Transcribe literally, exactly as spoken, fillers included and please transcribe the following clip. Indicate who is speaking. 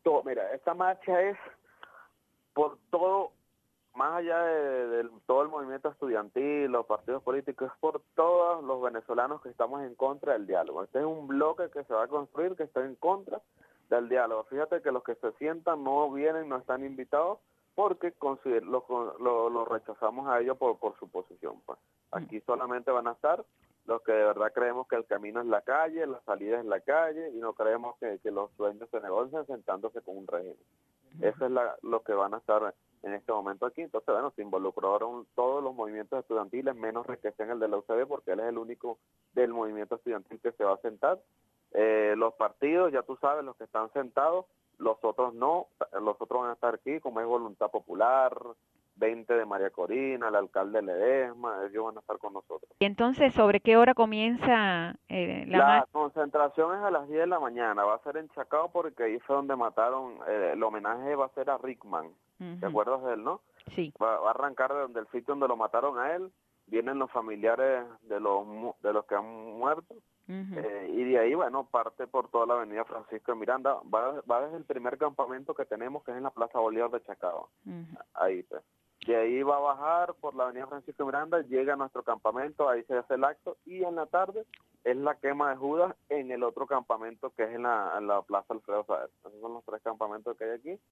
Speaker 1: todo, mira, esta marcha es por todo, más allá de, de, de todo el movimiento estudiantil, los partidos políticos, es por todos los venezolanos que estamos en contra del diálogo. Este es un bloque que se va a construir que está en contra del diálogo. Fíjate que los que se sientan no vienen, no están invitados, porque consider, lo, lo, lo rechazamos a ellos por, por su posición. Pues. Aquí solamente van a estar los que de verdad creemos que el camino es la calle, la salida es la calle, y no creemos que, que los dueños se negocian sentándose con un régimen. Eso es la, lo que van a estar en este momento aquí. Entonces, bueno, se involucraron todos los movimientos estudiantiles, menos Requesén, el de la U C B, porque él es el único del movimiento estudiantil que se va a sentar. Eh, los partidos, ya tú sabes, los que están sentados, los otros no, los otros van a estar aquí, como es Voluntad Popular, veinte de María Corina, el alcalde Ledesma, ellos van a estar con nosotros.
Speaker 2: Y entonces, ¿sobre qué hora comienza eh, la
Speaker 1: La
Speaker 2: marcha?
Speaker 1: concentración es a las diez de la mañana, va a ser en Chacao porque ahí fue donde mataron, eh, el homenaje va a ser a Rickman,
Speaker 2: Uh-huh.
Speaker 1: ¿te acuerdas de él, no?
Speaker 2: Sí.
Speaker 1: Va, va a arrancar de donde el sitio donde lo mataron a él, vienen los familiares de los de los que han muerto, uh-huh. eh, y de ahí, bueno, parte por toda la avenida Francisco de Miranda, va, va desde el primer campamento que tenemos, que es en la Plaza Bolívar de Chacao, uh-huh. ahí pues. De ahí va a bajar por la avenida Francisco de Miranda, llega a nuestro campamento, ahí se hace el acto, y en la tarde es la quema de Judas en el otro campamento que es en la, en la Plaza Alfredo Saez. Esos son los tres campamentos que hay aquí.